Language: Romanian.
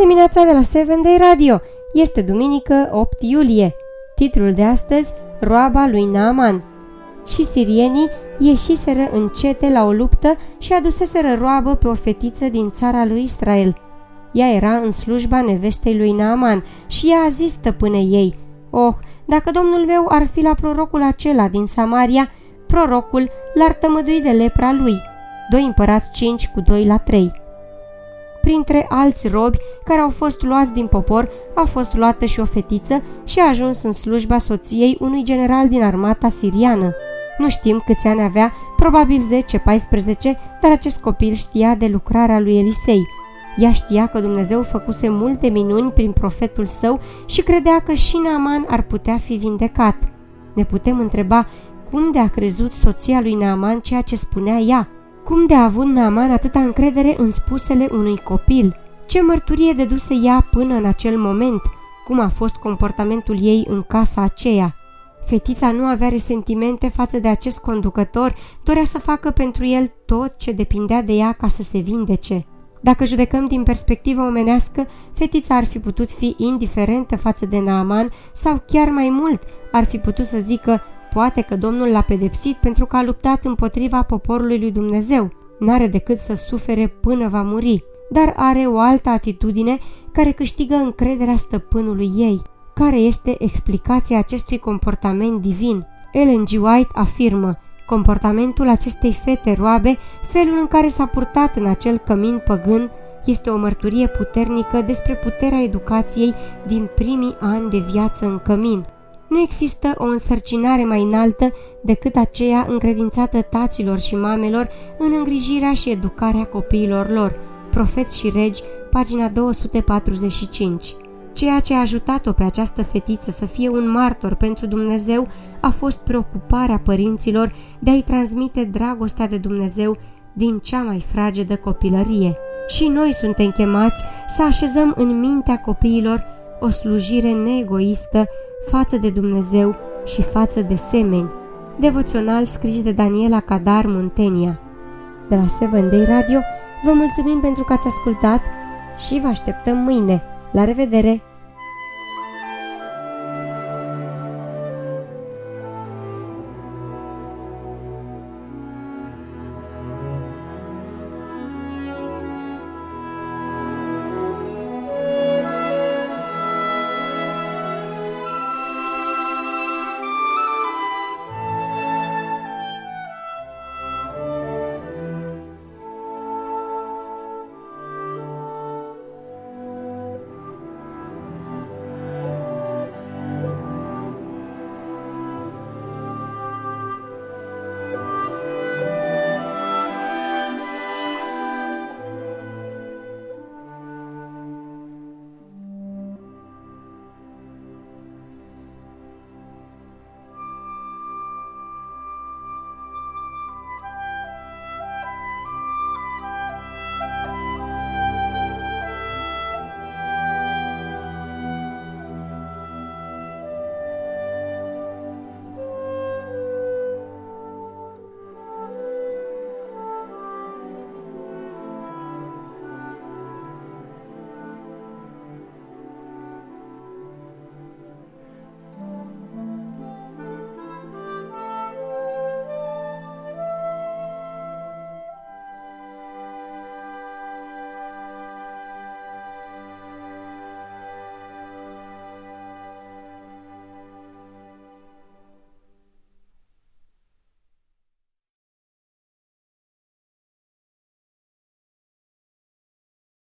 dimineața de la 7 Day Radio! Este duminică 8 iulie. Titlul de astăzi, roaba lui Naaman. Și sirienii ieșiseră în cete la o luptă și aduseseră roabă pe o fetiță din țara lui Israel. Ea era în slujba nevestei lui Naaman și ea a zis stăpânei ei: "Oh, dacă domnul meu ar fi la prorocul acela din Samaria, prorocul l-ar tămădui de lepra lui." 2 Împărați 5:2-3. Printre alți robi care au fost luați din popor, a fost luată și o fetiță și a ajuns în slujba soției unui general din armata siriană. Nu știm câți ani avea, probabil 10-14, dar acest copil știa de lucrarea lui Elisei. Ea știa că Dumnezeu făcuse multe minuni prin profetul său și credea că și Naaman ar putea fi vindecat. Ne putem întreba cum de a crezut soția lui Naaman ceea ce spunea ea. Cum de a avut Naaman atâta încredere în spusele unui copil? Ce mărturie deduse ea până în acel moment? Cum a fost comportamentul ei în casa aceea? Fetița nu avea resentimente față de acest conducător, dorea să facă pentru el tot ce depindea de ea ca să se vindece. Dacă judecăm din perspectivă omenească, fetița ar fi putut fi indiferentă față de Naaman sau chiar mai mult, ar fi putut să zică: "Poate că Domnul l-a pedepsit pentru că a luptat împotriva poporului lui Dumnezeu. N-are decât să sufere până va muri." Dar are o altă atitudine care câștigă încrederea stăpânului ei. Care este explicația acestui comportament divin? Ellen G. White afirmă: comportamentul acestei fete roabe, felul în care s-a purtat în acel cămin păgân, este o mărturie puternică despre puterea educației din primii ani de viață în cămin. Nu există o însărcinare mai înaltă decât aceea încredințată taților și mamelor în îngrijirea și educarea copiilor lor. Profeți și regi, pagina 245. Ceea ce a ajutat-o pe această fetiță să fie un martor pentru Dumnezeu a fost preocuparea părinților de a-i transmite dragostea de Dumnezeu din cea mai fragedă copilărie. Și noi suntem chemați să așezăm în mintea copiilor o slujire neegoistă față de Dumnezeu și față de semeni. Devoțional scris de Daniela Cadar Muntenia. De la 7 Day Radio, vă mulțumim pentru că ați ascultat și vă așteptăm mâine. La revedere!